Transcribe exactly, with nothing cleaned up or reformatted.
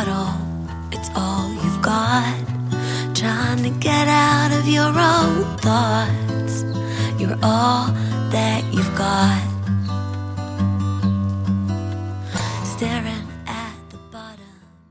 bottle, it's all you've got. Trying to get out of your own thoughts, you're all that you've got.